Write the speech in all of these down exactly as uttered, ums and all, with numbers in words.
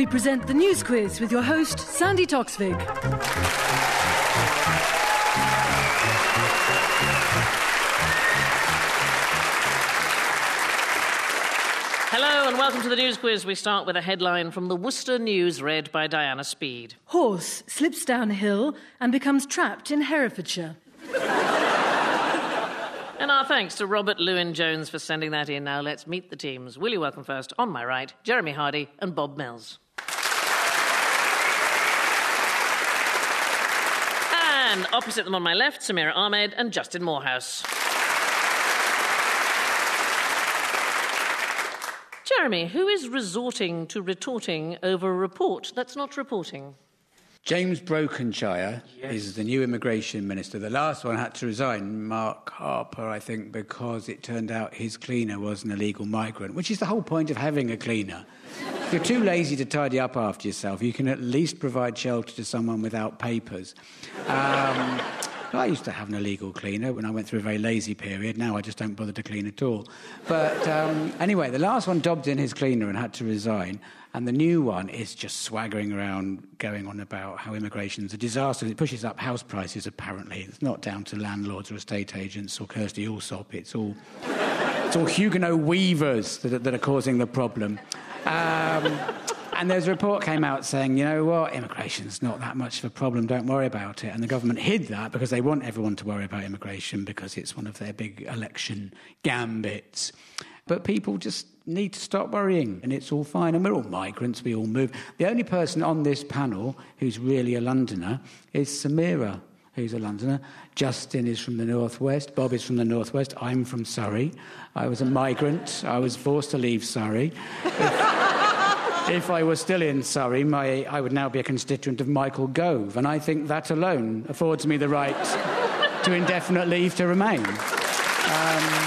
we present the News Quiz with your host, Sandy Toksvig. Hello and welcome to the News Quiz. We start with a headline from the Worcester News, read by Diana Speed. Horse slips down a hill and becomes trapped in Herefordshire. And our thanks to Robert Lewin-Jones for sending that in. Now let's meet the teams. Will you welcome first, on my right, Jeremy Hardy and Bob Mills. And opposite them on my left, Samira Ahmed and Justin Morehouse. Jeremy, who is resorting to retorting over a report that's not reporting? James Brokenshire yes. is the new immigration minister. The last one had to resign, Mark Harper, I think, because it turned out his cleaner was an illegal migrant, which is the whole point of having a cleaner. If you're too lazy to tidy up after yourself, you can at least provide shelter to someone without papers. Um, I used to have an illegal cleaner when I went through a very lazy period. Now I just don't bother to clean at all. But um, anyway, the last one dobbed in his cleaner and had to resign. And the new one is just swaggering around, going on about how immigration's a disaster. It pushes up house prices, apparently. It's not down to landlords or estate agents or Kirsty Allsop. It's all, it's all Huguenot weavers that are, that are causing the problem. Um, and there's a report came out saying, you know what, immigration's not that much of a problem, don't worry about it. And the government hid that because they want everyone to worry about immigration because it's one of their big election gambits. But people just need to stop worrying, and it's all fine. And we're all migrants, we all move. The only person on this panel who's really a Londoner is Samira, who's a Londoner. Justin is from the northwest. Bob is from the northwest. I'm from Surrey. I was a migrant. I was forced to leave Surrey. If, if I was still in Surrey, my, I would now be a constituent of Michael Gove, and I think that alone affords me the right to indefinite leave to remain. Um,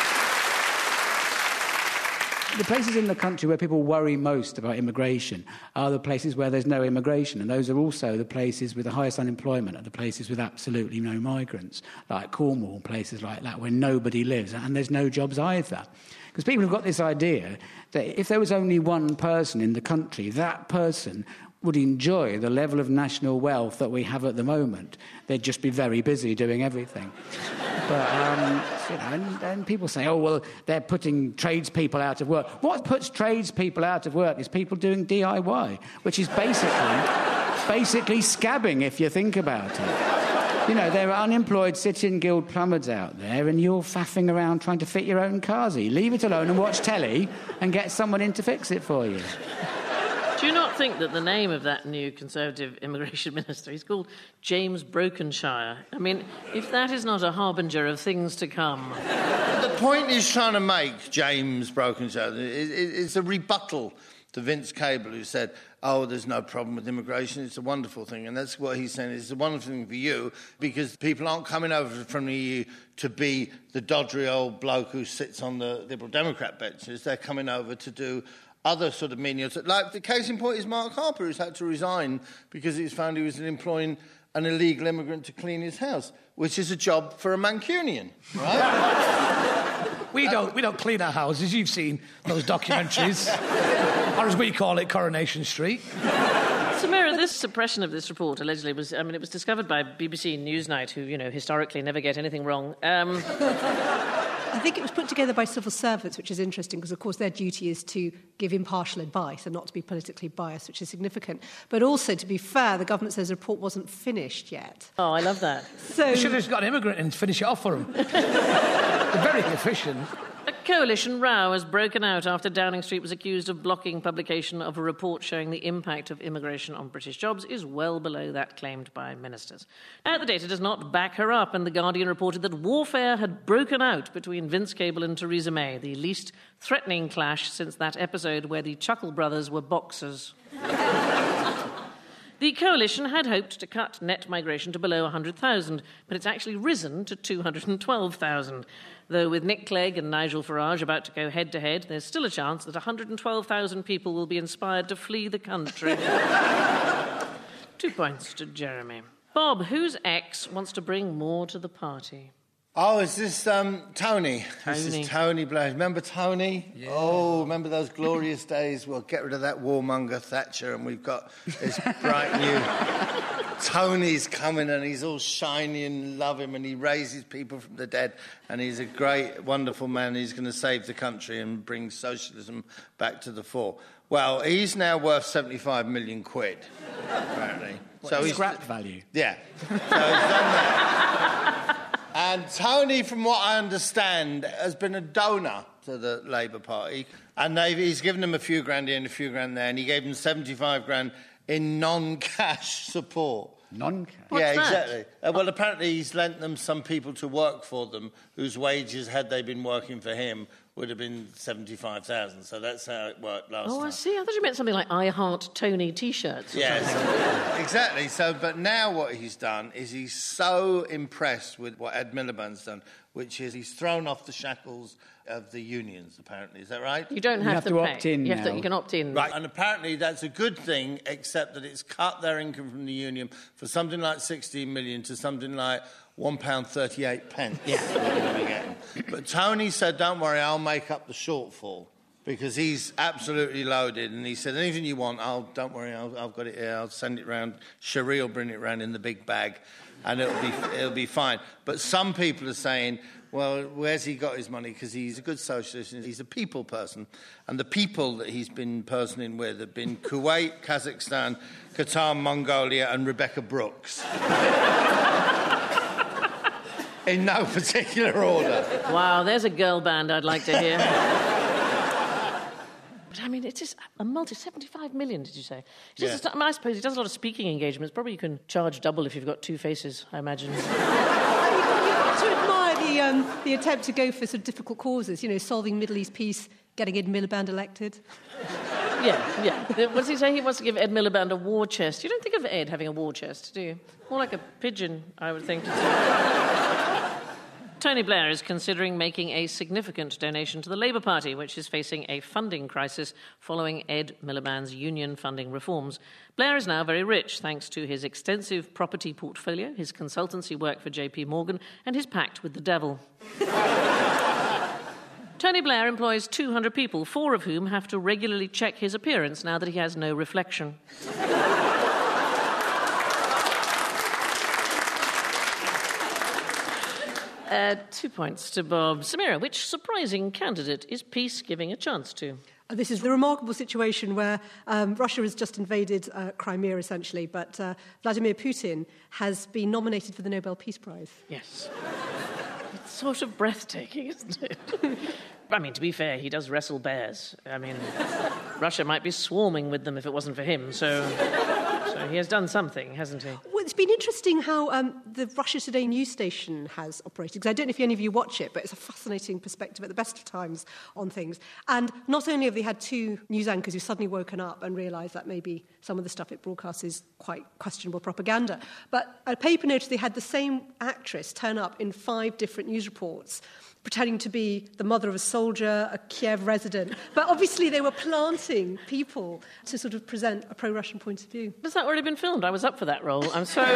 The places in the country where people worry most about immigration are the places where there's no immigration, and those are also the places with the highest unemployment, are the places with absolutely no migrants, like Cornwall, places like that, where nobody lives, and there's no jobs either. Because people have got this idea that if there was only one person in the country, that person would enjoy the level of national wealth that we have at the moment. They'd just be very busy doing everything. But, um, you know, and, and people say, oh, well, they're putting tradespeople out of work. What puts tradespeople out of work is people doing D I Y, which is basically, basically scabbing, if you think about it. You know, there are unemployed sit-in guild plumbers out there, and you're faffing around trying to fit your own carsy. Leave it alone and watch telly and get someone in to fix it for you. Do you not think that the name of that new Conservative immigration minister is called James Brokenshire? I mean, if that is not a harbinger of things to come. The point he's trying to make, James Brokenshire, is a rebuttal to Vince Cable, who said, oh, there's no problem with immigration, it's a wonderful thing. And that's what he's saying, it's a wonderful thing for you, because people aren't coming over from the E U to be the doddery old bloke who sits on the Liberal Democrat benches. They're coming over to do other sort of menial... Like, the case in point is Mark Harper, who's had to resign because he was found he was employing an illegal immigrant to clean his house, which is a job for a Mancunian, right? we don't we don't clean our houses. You've seen those documentaries. Or as we call it, Coronation Street. Samira, this suppression of this report allegedly was... I mean, it was discovered by B B C Newsnight, who, you know, historically never get anything wrong. Um... I think it was put together by civil servants, which is interesting because, of course, their duty is to give impartial advice and not to be politically biased, which is significant. But also, to be fair, the government says the report wasn't finished yet. Oh, I love that. So you should have just got an immigrant and finish it off for them. They're very efficient. A coalition row has broken out after Downing Street was accused of blocking publication of a report showing the impact of immigration on British jobs is well below that claimed by ministers. Now, the data does not back her up, and The Guardian reported that warfare had broken out between Vince Cable and Theresa May, the least threatening clash since that episode where the Chuckle brothers were boxers. The coalition had hoped to cut net migration to below one hundred thousand, but it's actually risen to two hundred twelve thousand. Though with Nick Clegg and Nigel Farage about to go head-to-head, there's still a chance that one hundred twelve thousand people will be inspired to flee the country. Two points to Jeremy. Bob, whose ex wants to bring more to the party? Oh, is this um, Tony? Tony? This is Tony Blair. Remember Tony? Yeah. Oh, remember those glorious days? We'll get rid of that warmonger Thatcher and we've got this bright new... Tony's coming and he's all shiny and love him and he raises people from the dead and he's a great, wonderful man. He's going to save the country and bring socialism back to the fore. Well, he's now worth seventy-five million quid, apparently. What, so he's scrap value? Yeah. So he's done that. And Tony, from what I understand, has been a donor to the Labour Party. And they've, he's given them a few grand here and a few grand there. And he gave them seventy-five grand in non-cash support. Non-cash? What's yeah, that? exactly. Uh, well, apparently he's lent them some people to work for them whose wages, had they been working for him, would have been seventy-five thousand. So that's how it worked last Oh, time. I see. I thought you meant something like I Heart Tony T-shirts. Or Yes, something. exactly. So, but now what he's done is he's so impressed with what Ed Miliband's done, which is he's thrown off the shackles of the unions, apparently. Is that right? You don't have, You have to, to pay. opt in you, have to, now. you can opt in. Right, and apparently that's a good thing, except that it's cut their income from the union for something like sixteen million to something like one pound thirty-eight pence. Yeah. But Tony said, don't worry, I'll make up the shortfall, because he's absolutely loaded, and he said, anything you want, I'll, don't worry, I'll, I've got it here, I'll send it round, Cherie will bring it round in the big bag, and it'll be, it'll be fine. But some people are saying, well, where's he got his money? Because he's a good socialist and he's a people person. And the people that he's been personing with have been Kuwait, Kazakhstan, Qatar, Mongolia and Rebecca Brooks. In no particular order. Wow, there's a girl band I'd like to hear. But I mean, it's just a multi seventy-five million. Did you say? It's just, Yeah. I, mean, I suppose he does a lot of speaking engagements. Probably you can charge double if you've got two faces. I imagine. You've got to admire the, um, the attempt to go for sort of difficult causes, you know, solving Middle East peace, getting Ed Miliband elected. Yeah, yeah. What's he saying? He wants to give Ed Miliband a war chest. You don't think of Ed having a war chest, do you? More like a pigeon, I would think. Tony Blair is considering making a significant donation to the Labour Party, which is facing a funding crisis following Ed Miliband's union funding reforms. Blair is now very rich thanks to his extensive property portfolio, his consultancy work for J P Morgan, and his pact with the devil. Tony Blair employs two hundred people, four of whom have to regularly check his appearance now that he has no reflection. Uh, two points to Bob. Samira, which surprising candidate is peace giving a chance to? Uh, This is the remarkable situation where um, Russia has just invaded uh, Crimea, essentially, but uh, Vladimir Putin has been nominated for the Nobel Peace Prize. Yes. It's sort of breathtaking, isn't it? I mean, to be fair, he does wrestle bears. I mean, Russia might be swarming with them if it wasn't for him, so, so he has done something, hasn't he? Well, it's been interesting how um, the Russia Today news station has operated, because I don't know if any of you watch it, but it's a fascinating perspective at the best of times on things. And not only have they had two news anchors who've suddenly woken up and realised that maybe some of the stuff it broadcasts is quite questionable propaganda, but a paper noticed they had the same actress turn up in five different news reports, pretending to be the mother of a soldier, a Kiev resident. But obviously they were planting people to sort of present a pro-Russian point of view. Has that already been filmed? I was up for that role. I'm so...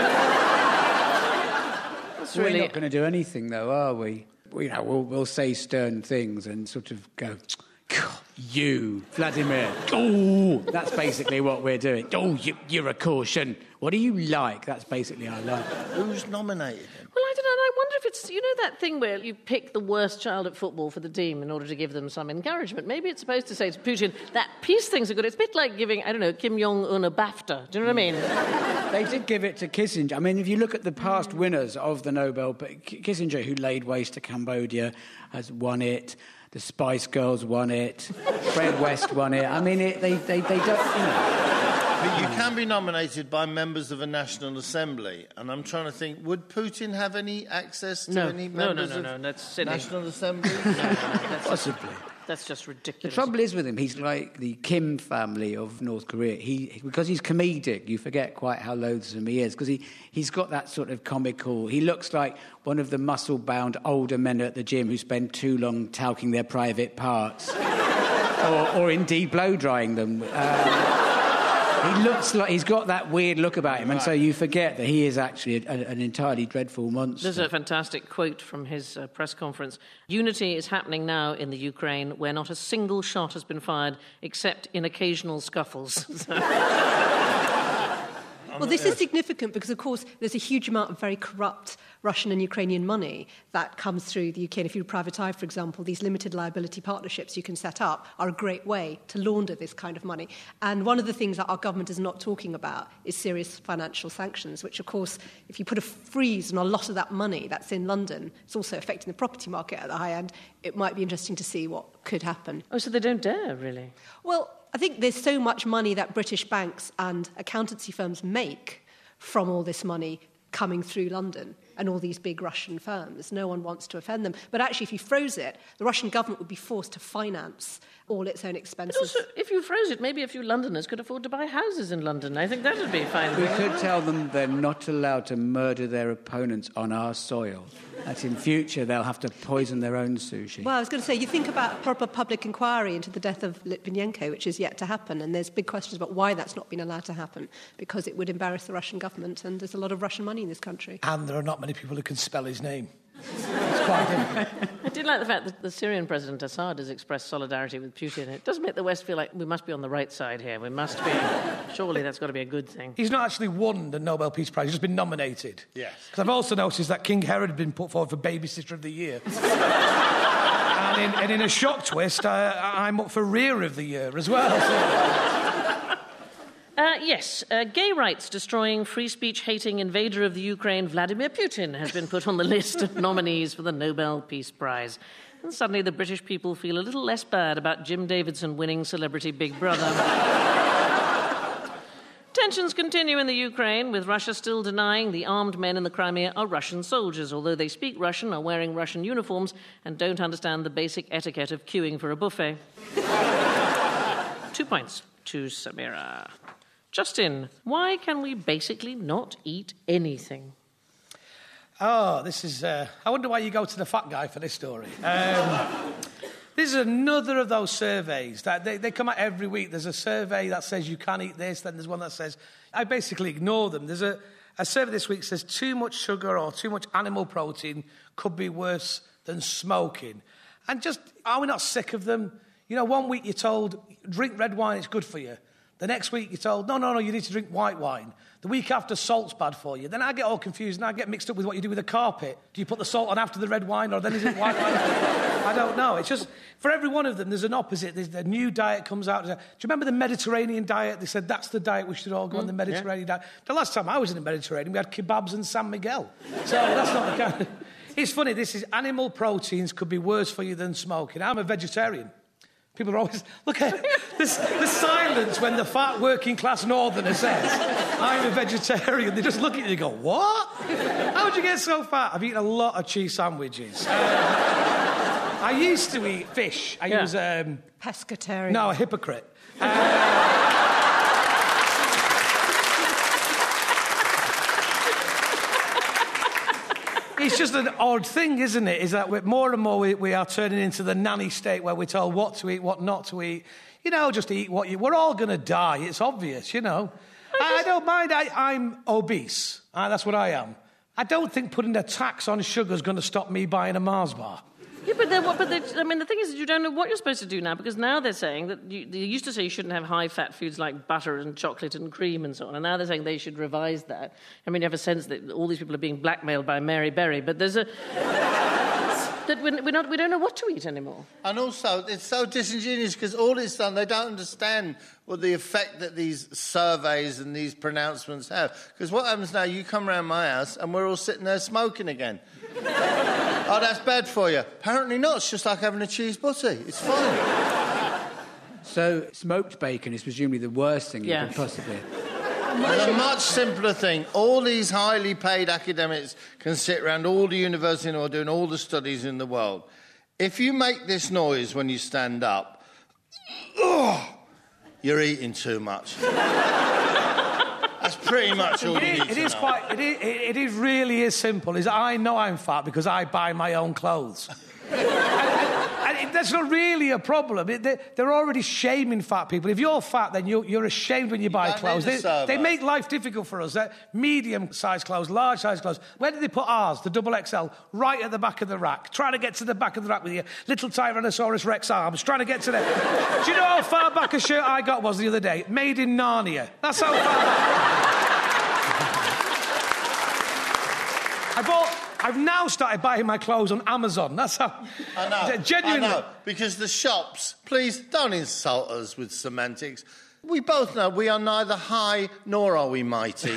That's We're really... not going to do anything, though, are we? we you know, we'll, we'll say stern things and sort of go, you, Vladimir. Oh, that's basically what we're doing. Oh, you, you're a caution. What do you like? That's basically our line. Who's nominated him? Well, I don't know. I wonder if it's, you know, that thing where you pick the worst child at football for the team in order to give them some encouragement. Maybe it's supposed to say to Putin, that peace thing's are good. It's a bit like giving, I don't know, Kim Jong-un a BAFTA. Do you know what I mean? They did give it to Kissinger. I mean, if you look at the past winners of the Nobel, Kissinger, who laid waste to Cambodia, has won it. The Spice Girls won it. Fred West won it. I mean, it, they, they, they don't, you know... But you can be nominated by members of a National Assembly, and I'm trying to think, would Putin have any access to No. any No, no, members no, no, of that's silly. National Assembly? Possibly. That's just The ridiculous. trouble is with him, he's like the Kim family of North Korea. He, because he's comedic, you forget quite how loathsome he is, because he, he's got that sort of comical... He looks like one of the muscle-bound older men at the gym who spend too long talking their private parts. or, or indeed blow-drying them. Um, He looks like he's got that weird look about him, and so you forget that he is actually a, a, an entirely dreadful monster. There's a fantastic quote from his uh, press conference. Unity is happening now in the Ukraine, where not a single shot has been fired, except in occasional scuffles. Well, this is significant because, of course, there's a huge amount of very corrupt Russian and Ukrainian money that comes through the U K. And if you privatise, for example, these limited liability partnerships you can set up are a great way to launder this kind of money. And one of the things that our government is not talking about is serious financial sanctions, which, of course, if you put a freeze on a lot of that money that's in London, it's also affecting the property market at the high end, it might be interesting to see what could happen. Oh, so they don't dare, really? Well, I think there's so much money that British banks and accountancy firms make from all this money coming through London and all these big Russian firms. No one wants to offend them. But actually, if you froze it, the Russian government would be forced to finance all its own expenses. But also, if you froze it, maybe a few Londoners could afford to buy houses in London. I think that would be fine. We could tell them they're not allowed to murder their opponents on our soil. That in future they'll have to poison their own sushi. Well, I was going to say, you think about a proper public inquiry into the death of Litvinenko, which is yet to happen, and there's big questions about why that's not been allowed to happen, because it would embarrass the Russian government, and there's a lot of Russian money in this country. And there are not many people who can spell his name. It's quite difficult. I did like the fact that the Syrian President Assad has expressed solidarity with Putin. It does make the West feel like we must be on the right side here. We must be. Surely that's got to be a good thing. He's not actually won the Nobel Peace Prize. He's just been nominated. Yes. Because I've also noticed that King Herod had been put forward for Babysitter of the Year. and, in, and in a shock twist, uh, I'm up for Rear of the Year as well. So. Uh, yes, uh, gay rights destroying, free speech hating invader of the Ukraine, Vladimir Putin, has been put on the list of nominees for the Nobel Peace Prize. And suddenly the British people feel a little less bad about Jim Davidson winning Celebrity Big Brother. Tensions continue in the Ukraine, with Russia still denying the armed men in the Crimea are Russian soldiers, although they speak Russian, are wearing Russian uniforms, and don't understand the basic etiquette of queuing for a buffet. Two points to Samira. Justin, why can we basically not eat anything? Oh, this is... Uh, I wonder why you go to the fat guy for this story. Um, this is another of those surveys that they, they come out every week. There's a survey that says you can eat this, then there's one that says... I basically ignore them. There's a, a survey this week that says too much sugar or too much animal protein could be worse than smoking. And just, are we not sick of them? You know, one week you're told, drink red wine, it's good for you. The next week you're told, no, no, no, you need to drink white wine. The week after, salt's bad for you. Then I get all confused and I get mixed up with what you do with a carpet. Do you put the salt on after the red wine or then is it white wine? I don't know. It's just, for every one of them, there's an opposite. There's a new diet comes out. Do you remember the Mediterranean diet? They said that's the diet we should all go mm, on, the Mediterranean yeah. diet. The last time I was in the Mediterranean, we had kebabs and San Miguel. So that's not the kind of... It's funny, this is animal proteins could be worse for you than smoking. I'm a vegetarian. People are always... Look at the, the silence when the fat working-class northerner says, I'm a vegetarian. They just look at you and go, what? How'd you get so fat? I've eaten a lot of cheese sandwiches. Um, I used to eat fish. I yeah. was... Um, Pescatarian. No, a hypocrite. Uh, It's just an odd thing, isn't it? Is that we're, more and more we, we are turning into the nanny state where we're told what to eat, what not to eat. You know, just eat what you... We're all going to die. It's obvious, you know. I, I don't mind. I, I'm obese. Uh, that's what I am. I don't think putting a tax on sugar is going to stop me buying a Mars bar. Yeah, but, what, but I mean, the thing is that you don't know what you're supposed to do now, because now they're saying that you, they used to say you shouldn't have high-fat foods like butter and chocolate and cream and so on, and now they're saying they should revise that. I mean, you have a sense that all these people are being blackmailed by Mary Berry, but there's a... that we're, we're not, we don't know what to eat anymore. And also, it's so disingenuous, because all it's done, they don't understand what the effect that these surveys and these pronouncements have. Because what happens now, you come round my house and we're all sitting there smoking again. Oh, that's bad for you. Apparently not. It's just like having a cheese butty. It's fine. So smoked bacon is presumably the worst thing yeah. you could possibly... There's a much simpler thing. All these highly paid academics can sit around all the universities in the world doing all the studies in the world. If you make this noise when you stand up, oh, you're eating too much. That's pretty much all you need It to is know. quite... It is, it is really as simple as I know I'm fat because I buy my own clothes. and, and, and it, that's not really a problem. It, they, they're already shaming fat people. If you're fat, then you're, you're ashamed when you, you buy clothes. They, they make life difficult for us. They're medium-sized clothes, large-sized clothes. Where did they put ours, the double X L? Right at the back of the rack. Trying to get to the back of the rack with your little Tyrannosaurus Rex arms. Trying to get to the... Do you know how far back a shirt I got was the other day? Made in Narnia. That's how far back... I bought... I've now started buying my clothes on Amazon. That's how... I know, genuinely. I know, because the shops... Please, don't insult us with semantics. We both know we are neither high nor are we mighty.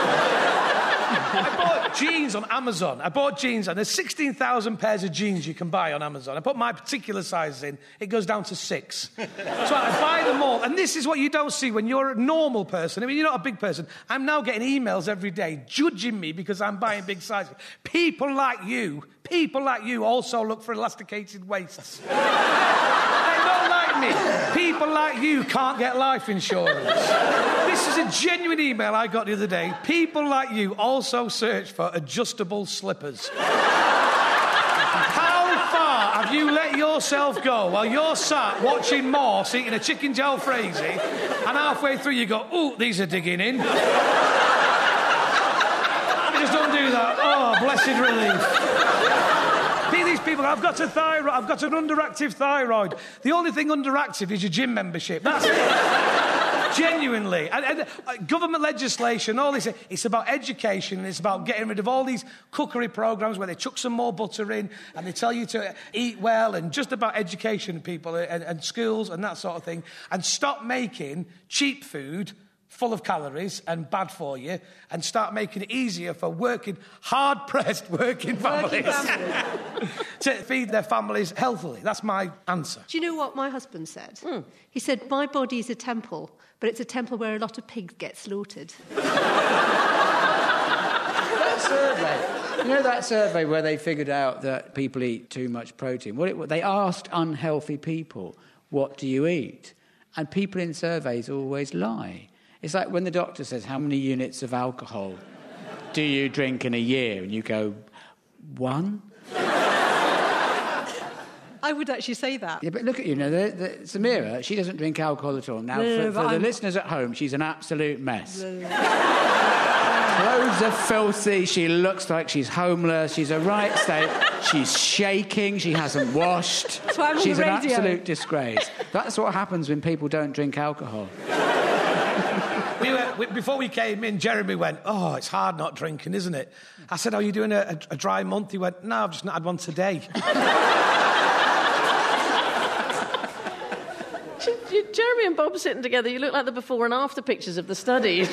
I bought jeans on Amazon. I bought jeans, and there's sixteen thousand pairs of jeans you can buy on Amazon. I put my particular size in. It goes down to six. So I buy them all. And this is what you don't see when you're a normal person. I mean, you're not a big person. I'm now getting emails every day judging me because I'm buying big sizes. People like you, people like you also look for elasticated waists. They don't like me. People like you can't get life insurance. This is a genuine email I got the other day. People like you also search for adjustable slippers. How far have you let yourself go while you're sat watching Morse eating a chicken jalfrezi and halfway through you go, ooh, these are digging in. Just don't do that. Oh, blessed relief. These people, I've got a thyroid, I've got an underactive thyroid. The only thing underactive is your gym membership. That's it. Genuinely. And, and uh, government legislation, all this, it's about education, and it's about getting rid of all these cookery programmes where they chuck some more butter in and they tell you to eat well, and just about education people and, and schools and that sort of thing, and stop making cheap food full of calories and bad for you, and start making it easier for working, hard-pressed working families, working families. to feed their families healthily. That's my answer. Do you know what my husband said? Mm. He said, my body is a temple, but it's a temple where a lot of pigs get slaughtered. That survey, you know that survey where they figured out that people eat too much protein? What it, they asked unhealthy people, what do you eat? And people in surveys always lie. It's like when the doctor says, how many units of alcohol do you drink in a year? And you go, one? I would actually say that. Yeah, but look at you, you know, the, the, Samira, she doesn't drink alcohol at all. Now, No, for, but for the I'm- listeners at home, she's an absolute mess. No. Clothes are filthy, she looks like she's homeless, she's a right state, she's shaking, she hasn't washed. That's why I'm on She's the an radio. absolute disgrace. That's what happens when people don't drink alcohol. We were, we, before we came in, Jeremy went, oh, it's hard not drinking, isn't it? I said, are you doing a, a, a dry month? He went, no, I've just not had one today. Jeremy and Bob sitting together, you look like the before and after pictures of the study.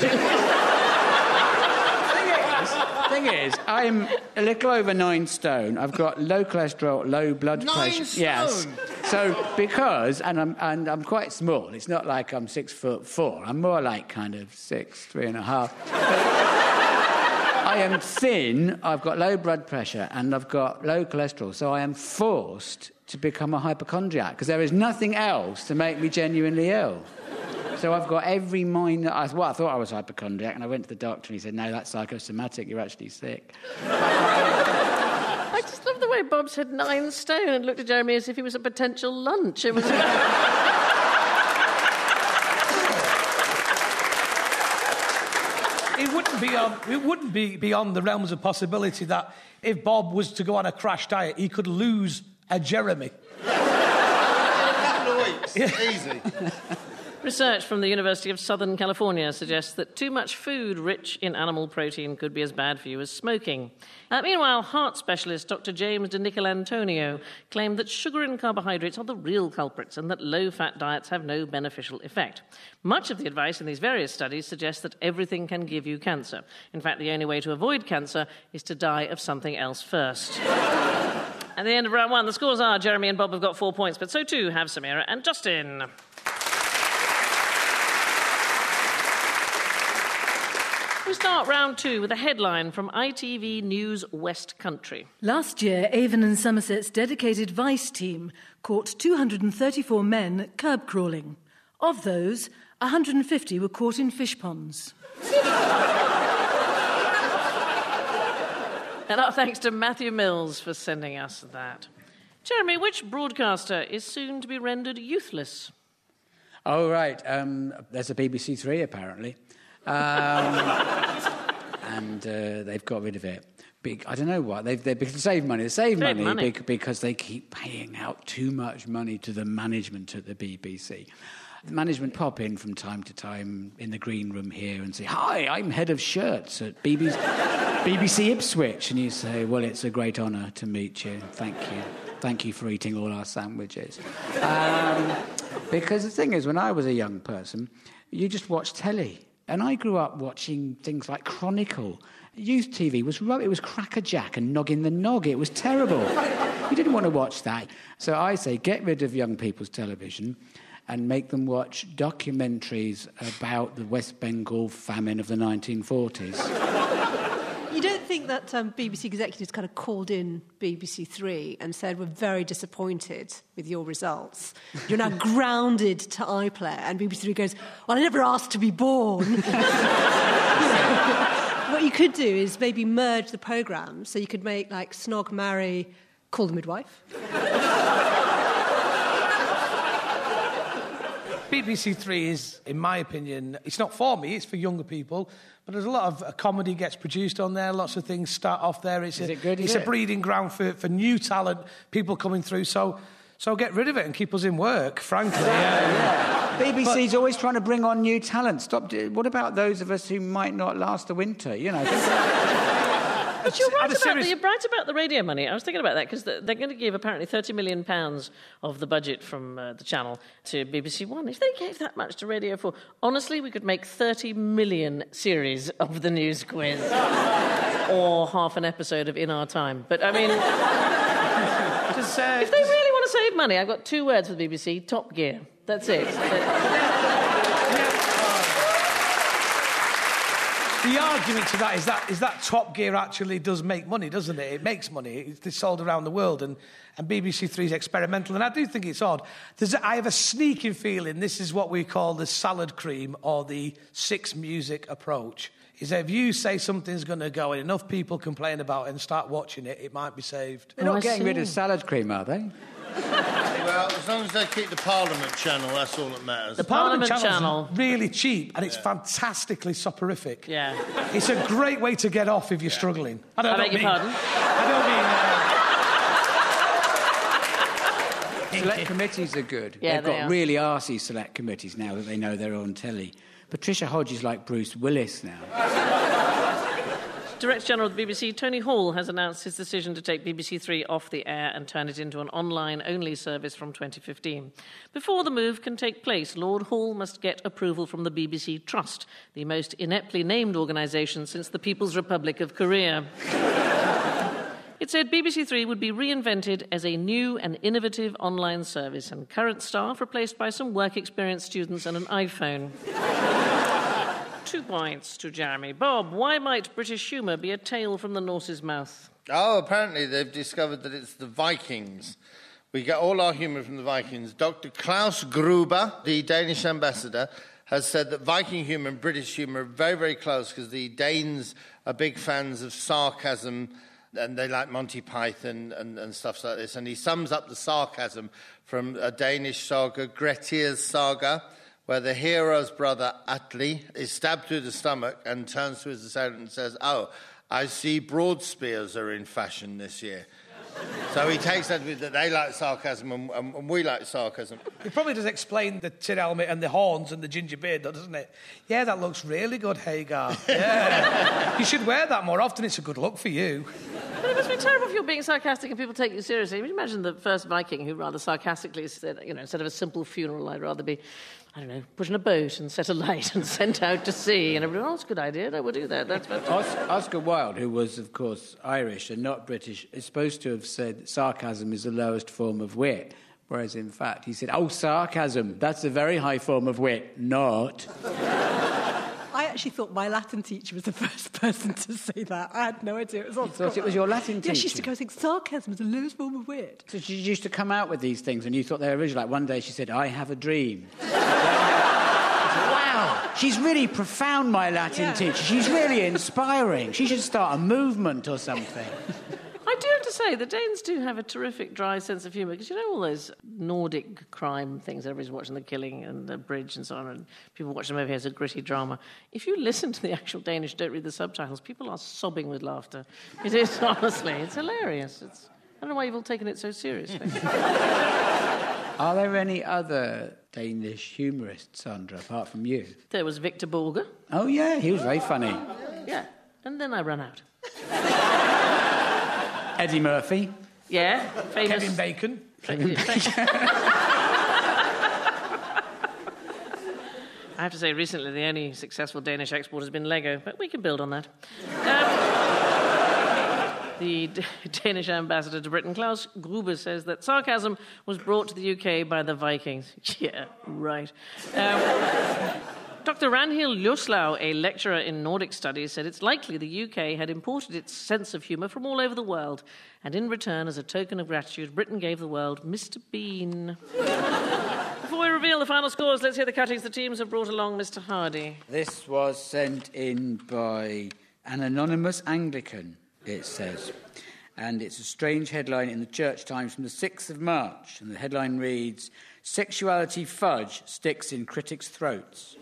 Thing is, I'm a little over nine stone. I've got low cholesterol, low blood Nine pressure. stone? Yes. So because, and I'm and I'm quite small. It's not like I'm six foot four. I'm more like kind of six, three and a half. I am thin. I've got low blood pressure and I've got low cholesterol. So I am forced to become a hypochondriac because there is nothing else to make me genuinely ill. So I've got every minor... I, well, I thought I was hypochondriac, and I went to the doctor, and he said, no, that's psychosomatic, you're actually sick. I just love the way Bob said nine stone and looked at Jeremy as if he was a potential lunch. It was... It wouldn't be on, it wouldn't be beyond the realms of possibility that if Bob was to go on a crash diet, he could lose a Jeremy. In a couple of weeks. Easy. Research from the University of Southern California suggests that too much food rich in animal protein could be as bad for you as smoking. Uh, meanwhile, heart specialist Doctor James de Nicolantonio claimed that sugar and carbohydrates are the real culprits and that low-fat diets have no beneficial effect. Much of the advice in these various studies suggests that everything can give you cancer. In fact, the only way to avoid cancer is to die of something else first. At the end of round one, the scores are Jeremy and Bob have got four points, but so too have Samira and Justin. We start round two with a headline from I T V News West Country. Last year, Avon and Somerset's dedicated Vice team caught two hundred thirty-four men curb crawling. Of those, one hundred fifty were caught in fish ponds. And our thanks to Matthew Mills for sending us that. Jeremy, which broadcaster is soon to be rendered youthless? Oh, right. Um, there's a B B C Three, apparently. Um, and uh, they've got rid of it. Big, I don't know why. They've, they because they save money. They save, Save money, money. bec- because they keep paying out too much money to the management at the B B C. The management pop in from time to time in the green room here and say, "Hi, I'm head of shirts at B B C, B B C Ipswich." And you say, "Well, it's a great honour to meet you. Thank you. Thank you for eating all our sandwiches." Um, because the thing is, when I was a young person, you just watched telly. And I grew up watching things like Chronicle. Youth T V was rubbish. It was Crackerjack and Noggin the Nog. It was terrible. You didn't want to watch that. So I say, get rid of young people's television and make them watch documentaries about the West Bengal famine of the nineteen forties. You don't think that um, B B C executives kind of called in B B C Three and said, we're very disappointed with your results. You're now grounded to iPlayer. And B B C Three goes, well, I never asked to be born. You know, what you could do is maybe merge the programmes so you could make, like, Snog, Marry, Call the Midwife. B B C Three is, in my opinion, it's not for me, it's for younger people. But there's a lot of uh, comedy gets produced on there. Lots of things start off there. It's Is a, it good, It's is a it? breeding ground for, for new talent, people coming through. So, so get rid of it and keep us in work, frankly. Yeah. B B C's always trying to bring on new talent. Stop. do- What about those of us who might not last the winter? You know. But you're right, Had a about serious- the, you're right about the radio money. I was thinking about that because they're going to give apparently thirty million pounds of the budget from uh, the channel to B B C One. If they gave that much to Radio four, honestly, we could make thirty million series of the news quiz or half an episode of In Our Time. But, I mean, Just, uh, if they really want to save money, I've got two words for the B B C, Top Gear. That's it. The argument to that is that is that Top Gear actually does make money, doesn't it? It makes money. It's it's sold around the world, and, and B B C Three is experimental. And I do think it's odd. There's, I have a sneaking feeling this is what we call the salad cream or the six music approach. Is that if you say something's going to go and enough people complain about it and start watching it, it might be saved. They're Oh, I not getting rid see. of salad cream, are they? Well, as long as they keep the Parliament channel, that's all that matters. The Parliament, Parliament Channel's Channel. really cheap, and it's fantastically soporific. Yeah. It's a great way to get off if you're struggling. I, don't, I don't beg your mean, pardon? I don't mean... Uh, Select committees are good. Yeah, They've they got are. really arsey select committees now that they know they're on telly. Patricia Hodge is like Bruce Willis now. Director General of the B B C, Tony Hall, has announced his decision to take B B C Three off the air and turn it into an online-only service from twenty fifteen. Before the move can take place, Lord Hall must get approval from the B B C Trust, the most ineptly named organisation since the People's Republic of Korea. It said B B C Three would be reinvented as a new and innovative online service, and current staff replaced by some work-experience students and an iPhone. Two points to Jeremy. Bob, why might British humour be a tale from the Norse's mouth? Oh, apparently they've discovered that it's the Vikings. We get all our humour from the Vikings. Doctor Klaus Gruber, the Danish ambassador, has said that Viking humour and British humour are very, very close because the Danes are big fans of sarcasm and they like Monty Python and, and stuff like this. And he sums up the sarcasm from a Danish saga, Grettir's Saga, where the hero's brother, Atli, is stabbed through the stomach and turns to his assailant and says, "Oh, I see broad spears are in fashion this year." So he takes that that they like sarcasm and, and, and we like sarcasm. It probably does explain the tin helmet and the horns and the ginger beard, though, doesn't it? Yeah, that looks really good, Hagar. Yeah. You should wear that more often. It's a good look for you. But it must be terrible if you're being sarcastic and people take you seriously. I mean, imagine the first Viking who rather sarcastically said, you know, instead of a simple funeral, I'd rather be, I don't know, put in a boat and set a light and sent out to sea. And everyone, oh, that's a good idea. No, we'll do that. That's fantastic. Os- Oscar Wilde, who was, of course, Irish and not British, is supposed to have said sarcasm is the lowest form of wit, whereas, in fact, he said, "Oh, sarcasm, that's a very high form of wit." Not. I actually thought my Latin teacher was the first person to say that. I had no idea it was on You thought it was your Latin Yeah, teacher? she used to go think sarcasm is the lowest form of wit. So she used to come out with these things and you thought they were original. Like one day she said, "I have a dream." Wow, she's really profound, my Latin Yeah. teacher. She's really inspiring. She should start a movement or something. I do have to to say, the Danes do have a terrific dry sense of humour, because you know all those Nordic crime things, everybody's watching The Killing and The Bridge and so on, and people watch them over here as a gritty drama. If you listen to the actual Danish, don't read the subtitles, people are sobbing with laughter. It is, honestly, it's hilarious. It's, I don't know why you've all taken it so seriously. Are there any other Danish humourists, Sandra, apart from you? There was Victor Borge. Oh, yeah, he was very funny. Yeah, and then I ran out. Eddie Murphy. Yeah, famous. Kevin Bacon. Kevin Bacon. I have to say, recently, the only successful Danish export has been Lego, but we can build on that. Um, the D- Danish ambassador to Britain, Klaus Gruber, says that sarcasm was brought to the U K by the Vikings. Yeah, right. Um, Doctor Ranhild Ljoslau, a lecturer in Nordic studies, said it's likely the U K had imported its sense of humour from all over the world, and in return, as a token of gratitude, Britain gave the world Mister Bean. Before we reveal the final scores, let's hear the cuttings the teams have brought along. Mister Hardy. This was sent in by an anonymous Anglican, it says. And it's a strange headline in the Church Times from the sixth of March. And the headline reads, "Sexuality fudge sticks in critics' throats."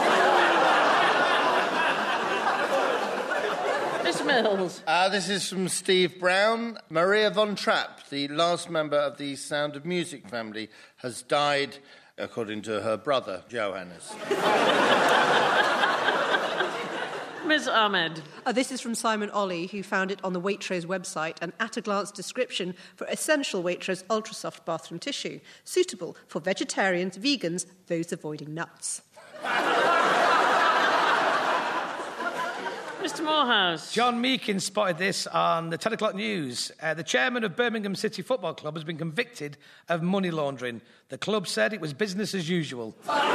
Miss Mills. Uh, this is from Steve Brown. Maria von Trapp, the last member of the Sound of Music family, has died, according to her brother, Johannes. Miz Ahmed. Uh, this is from Simon Ollie, who found it on the Waitrose website, an at-a-glance description for essential Waitrose ultra-soft bathroom tissue, suitable for vegetarians, vegans, those avoiding nuts. Mister Morehouse. John Meakin spotted this on the ten o'clock news. Uh, the chairman of Birmingham City Football Club has been convicted of money laundering. The club said it was business as usual.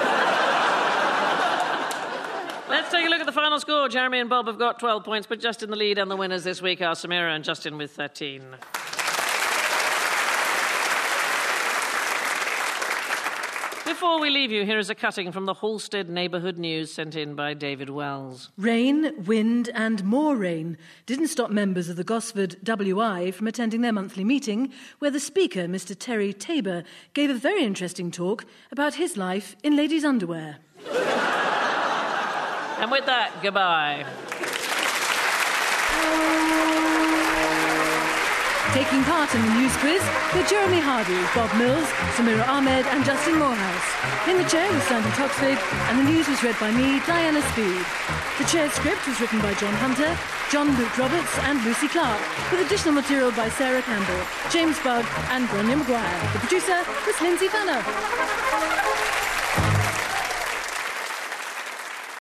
Let's take a look at the final score. Jeremy and Bob have got twelve points, but just in the lead, and the winners this week are Samira and Justin with thirteen. Before we leave you, here is a cutting from the Halstead Neighbourhood News sent in by David Wells. Rain, wind and more rain didn't stop members of the Gosford W I from attending their monthly meeting, where the speaker, Mister Terry Tabor, gave a very interesting talk about his life in ladies' underwear. And with that, goodbye. Taking part in the news quiz were Jeremy Hardy, Bob Mills, Samira Ahmed and Justin Morehouse. In the chair was Sandy Toxvig, and the news was read by me, Diana Speed. The chair's script was written by John Hunter, John Luke Roberts and Lucy Clark, with additional material by Sarah Campbell, James Bugg and Bronya Maguire. The producer was Lindsay Vanner.